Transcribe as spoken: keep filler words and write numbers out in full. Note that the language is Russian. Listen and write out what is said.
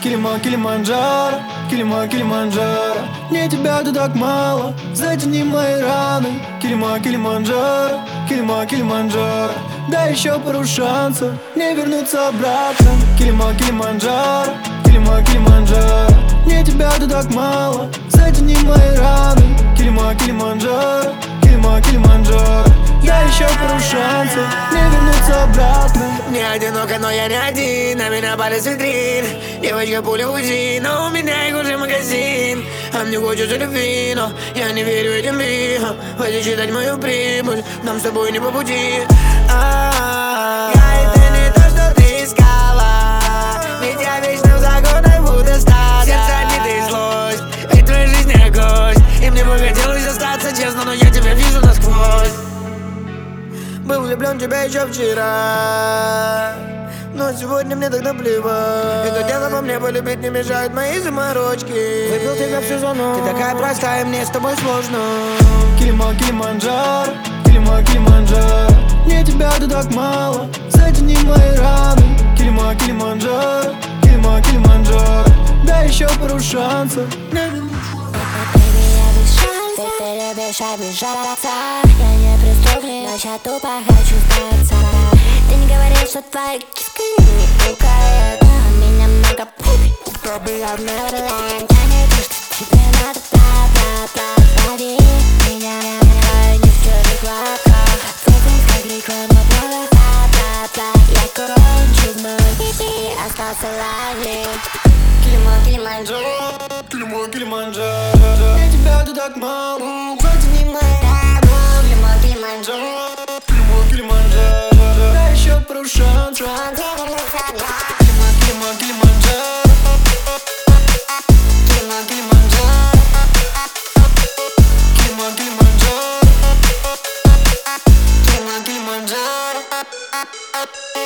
Килиман, Килиманджаро, Килиман, Килиманджаро. Мне тебя тут так мало, затяни мои раны. Килиман, Килиманджаро, Килиман, Килиманджаро. Дай еще пару шансов, не вернуться обратно. Килиман, Килиманджаро, Килиман, Килиманджаро. Мне тебя тут так мало, затяни мои раны. Килиман, Килиманджаро, Килиман, Килиманджаро. Дай еще пару шансов, не вернуться обратно. Не одиноко, но я не один, на меня палец витрин. Девочка пуля УЗИ, но у меня их уже магазин. А мне хочется любви, но я не верю этим бигам. Хватит считать мою прибыль, нам с тобой не по пути. А-а-а. Я это не то, что ты искала, ведь я вечно в загонах буду стать. Сердце обиды и злость, ведь твоя жизнь не гость. И мне бы хотелось остаться честно, но я тебя вижу насквозь. Был влюблен в тебя еще вчера, но сегодня мне так наплевать. Это дело во мне, полюбить не мешают мои заморочки. Выпил тебя в сезону, ты такая простая, мне с тобой сложно. Килиман, Килиманджаро, Килиман, Килиманджаро. Мне тебя тут так мало, затяни мои раны. Килиман, Килиманджаро, Килиман, Килиманджаро. Дай еще пару шансов. Ты любишь обижаться, я не преступник, но я тупо хочу сдаться. Ты не говоришь, что твоя киска не пукает, а у меня много пук. Пробы я в Неверленд, я не то, что тебе надо, бла-бла-бла. Лови меня, я не в чужих лапках. Фокус как реклама блога, бла-бла-бла. Я кончу в мой и остался лайник. Килиман, Килиманджаро, Килиман, Килиманджаро. Мне тебя тут так мало, затяни мои раны. Килиман, Килиманджаро, Килиман, Килиманджаро. Дай еще пару шансов. Килиман, Килиман, Килиманджаро. Килиман, Килиманджаро. Килиман, Килиманджаро. Килиман, Килиманджаро.